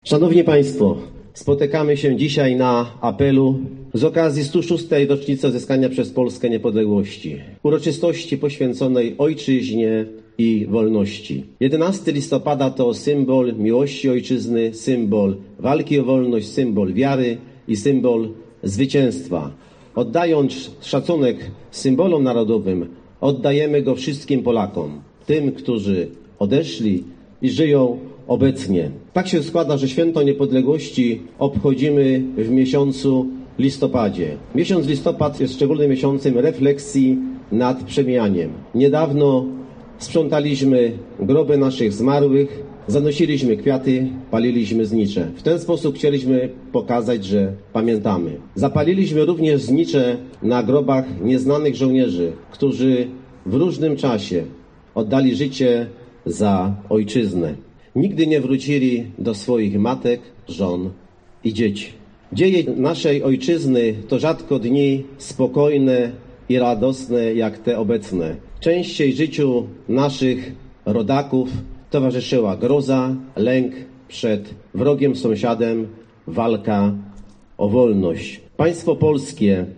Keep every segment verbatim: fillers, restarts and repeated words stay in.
Szanowni Państwo, spotykamy się dzisiaj na apelu z okazji stu szóstej rocznicy odzyskania przez Polskę niepodległości, uroczystości poświęconej ojczyźnie i wolności. jedenastego listopada to symbol miłości ojczyzny, symbol walki o wolność, symbol wiary i symbol zwycięstwa. Oddając szacunek symbolom narodowym, oddajemy go wszystkim Polakom, tym, którzy odeszli i żyją obecnie. Tak się składa, że Święto Niepodległości obchodzimy w miesiącu listopadzie. Miesiąc listopad jest szczególnym miesiącem refleksji nad przemijaniem. Niedawno sprzątaliśmy groby naszych zmarłych, zanosiliśmy kwiaty, paliliśmy znicze. W ten sposób chcieliśmy pokazać, że pamiętamy. Zapaliliśmy również znicze na grobach nieznanych żołnierzy, którzy w różnym czasie oddali życie za ojczyznę. Nigdy nie wrócili do swoich matek, żon i dzieci. Dzieje naszej ojczyzny to rzadko dni spokojne i radosne jak te obecne. Częściej życiu naszych rodaków towarzyszyła groza, lęk przed wrogiem sąsiadem, walka o wolność. Państwo polskie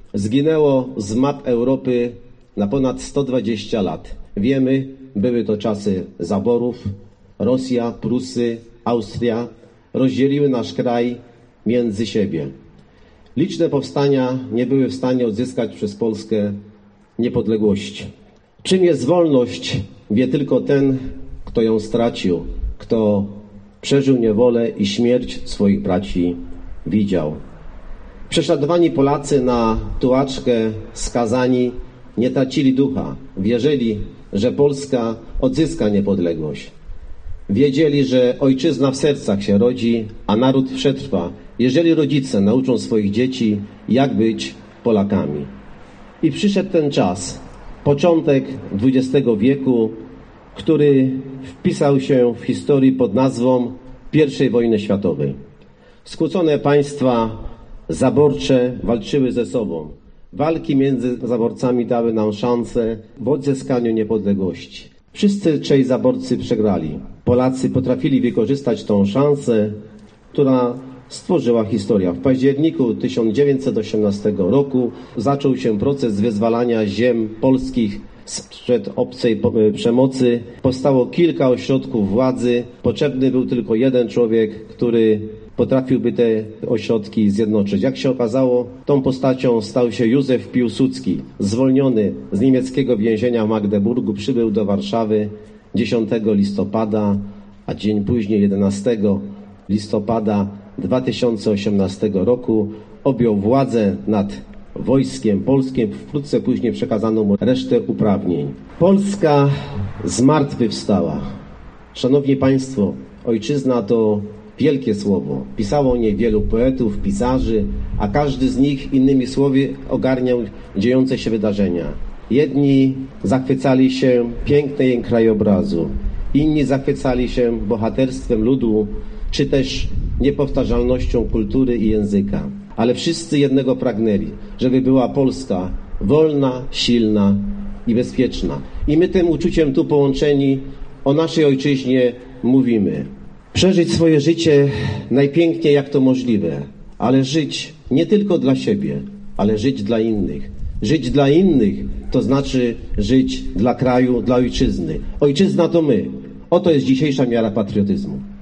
zginęło z map Europy na ponad sto dwadzieścia lat. Wiemy, były to czasy zaborów. Rosja, Prusy, Austria rozdzieliły nasz kraj między siebie. Liczne powstania nie były w stanie odzyskać przez Polskę niepodległości. Czym jest wolność, wie tylko ten, kto ją stracił, kto przeżył niewolę i śmierć swoich braci widział. Prześladowani Polacy na tułaczkę skazani nie tracili ducha. Wierzyli, że Polska odzyska niepodległość. Wiedzieli, że ojczyzna w sercach się rodzi, a naród przetrwa, jeżeli rodzice nauczą swoich dzieci, jak być Polakami. I przyszedł ten czas, początek dwudziestego wieku, który wpisał się w historii pod nazwą pierwszej wojny światowej. Skłócone państwa zaborcze walczyły ze sobą. Walki między zaborcami dały nam szansę w odzyskaniu niepodległości. Wszyscy trzej zaborcy przegrali. Polacy potrafili wykorzystać tą szansę, która stworzyła historia. W październiku tysiąc dziewięćset osiemnastego roku zaczął się proces wyzwalania ziem polskich sprzed obcej przemocy. Powstało kilka ośrodków władzy. Potrzebny był tylko jeden człowiek, który potrafiłby te ośrodki zjednoczyć. Jak się okazało, tą postacią stał się Józef Piłsudski. Zwolniony z niemieckiego więzienia w Magdeburgu, przybył do Warszawy dziesiątego listopada, a dzień później jedenastego listopada dwa tysiące osiemnastego roku objął władzę nad wojskiem polskim. Wkrótce później przekazano mu resztę uprawnień. Polska zmartwychwstała. Szanowni Państwo, ojczyzna to wielkie słowo. Pisało o niej wielu poetów, pisarzy, a każdy z nich innymi słowy ogarniał dziejące się wydarzenia. Jedni zachwycali się pięknem jej krajobrazu, inni zachwycali się bohaterstwem ludu, czy też niepowtarzalnością kultury i języka. Ale wszyscy jednego pragnęli, żeby była Polska wolna, silna i bezpieczna. I my tym uczuciem tu połączeni o naszej ojczyźnie mówimy. Przeżyć swoje życie najpiękniej jak to możliwe, ale żyć nie tylko dla siebie, ale żyć dla innych. Żyć dla innych to znaczy żyć dla kraju, dla ojczyzny. Ojczyzna to my. Oto jest dzisiejsza miara patriotyzmu.